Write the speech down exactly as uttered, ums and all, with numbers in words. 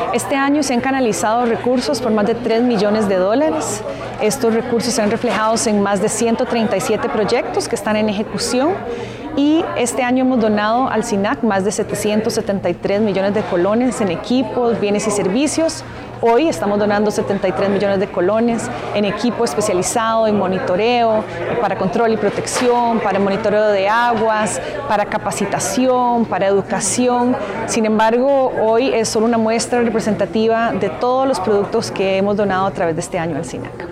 Este año se han canalizado recursos por más de tres millones de dólares. Estos recursos se han reflejado en más de ciento treinta y siete proyectos que están en ejecución y este año hemos donado al SINAC más de setecientos setenta y tres millones de colones en equipos, bienes y servicios. Hoy estamos donando setenta y tres millones de colones en equipo especializado en monitoreo, para control y protección, para monitoreo de aguas, para capacitación, para educación. Sin embargo, hoy es solo una muestra representativa de todos los productos que hemos donado a través de este año al SINAC.